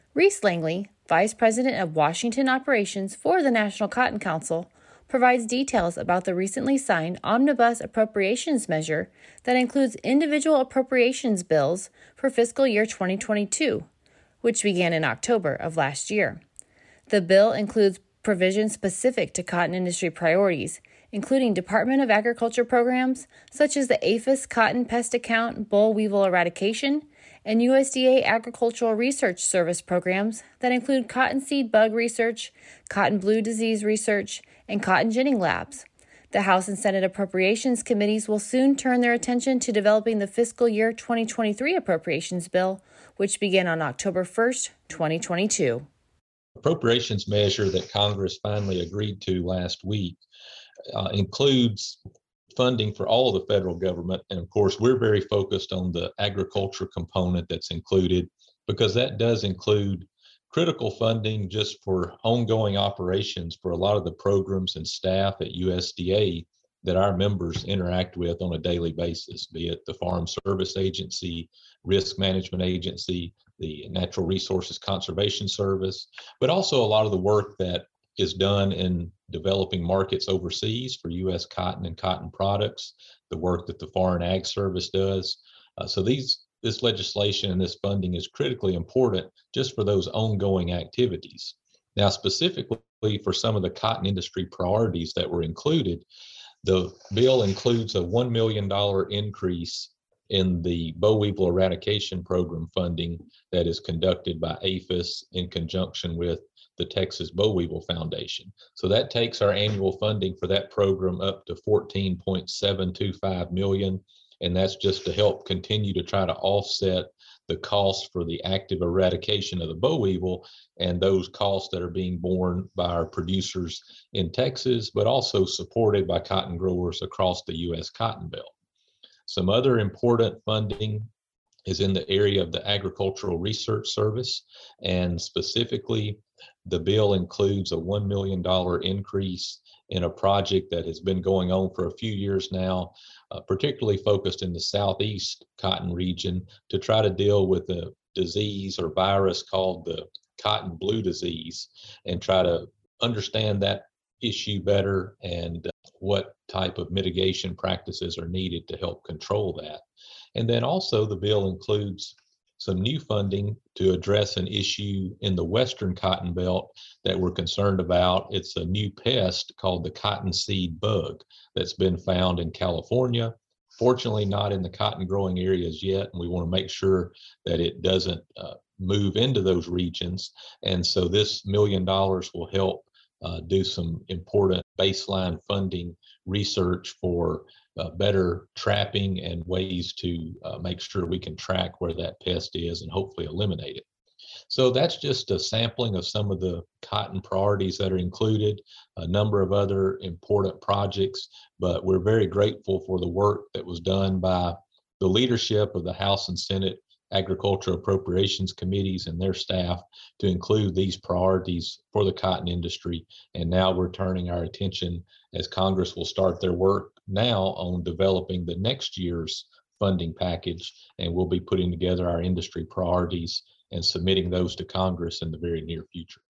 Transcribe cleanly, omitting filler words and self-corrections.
Reese Langley, Vice President of Washington Operations for the National Cotton Council, provides details about the recently signed Omnibus Appropriations measure that includes individual appropriations bills for fiscal year 2022, which began in October of last year. The bill includes provisions specific to cotton industry priorities, including Department of Agriculture programs such as the APHIS Cotton Pest Account Boll Weevil Eradication and USDA Agricultural Research Service programs that include cottonseed bug research, cotton blue disease research, and cotton ginning labs. The House and Senate Appropriations Committees will soon turn their attention to developing the fiscal year 2023 appropriations bill, which began on October 1st, 2022. Appropriations measure that Congress finally agreed to last week includes funding for all of the federal government. And of course, we're very focused on the agriculture component that's included, because that does include critical funding just for ongoing operations for a lot of the programs and staff at USDA that our members interact with on a daily basis, be it the Farm Service Agency, Risk Management Agency, the Natural Resources Conservation Service, but also a lot of the work that is done in developing markets overseas for U.S. cotton and cotton products, the work that the Foreign Ag Service does. So this legislation and this funding is critically important just for those ongoing activities. Now, specifically for some of the cotton industry priorities that were included, the bill includes a $1 million increase in the boll weevil eradication program funding that is conducted by APHIS in conjunction with the Texas Boll Weevil Foundation. So that takes our annual funding for that program up to $14.725 million. And that's just to help continue to try to offset the costs for the active eradication of the boll weevil and those costs that are being borne by our producers in Texas, but also supported by cotton growers across the U.S. Cotton Belt. Some other important funding is in the area of the Agricultural Research Service, and specifically, the bill includes a $1 million increase in a project that has been going on for a few years now, particularly focused in the southeast cotton region to try to deal with a disease or virus called the cotton blue disease and try to understand that issue better and what type of mitigation practices are needed to help control that. And then also the bill includes some new funding to address an issue in the Western Cotton Belt that we're concerned about. It's a new pest called the cottonseed bug that's been found in California. Fortunately, not in the cotton growing areas yet, and we want to make sure that it doesn't move into those regions. And so this $1 million will help do some important baseline funding research for better trapping and ways to make sure we can track where that pest is and hopefully eliminate it. So that's just a sampling of some of the cotton priorities that are included, a number of other important projects, but we're very grateful for the work that was done by the leadership of the House and Senate Agricultural Appropriations Committees and their staff to include these priorities for the cotton industry. And now we're turning our attention, as Congress will start their work now on developing the next year's funding package, and we'll be putting together our industry priorities and submitting those to Congress in the very near future.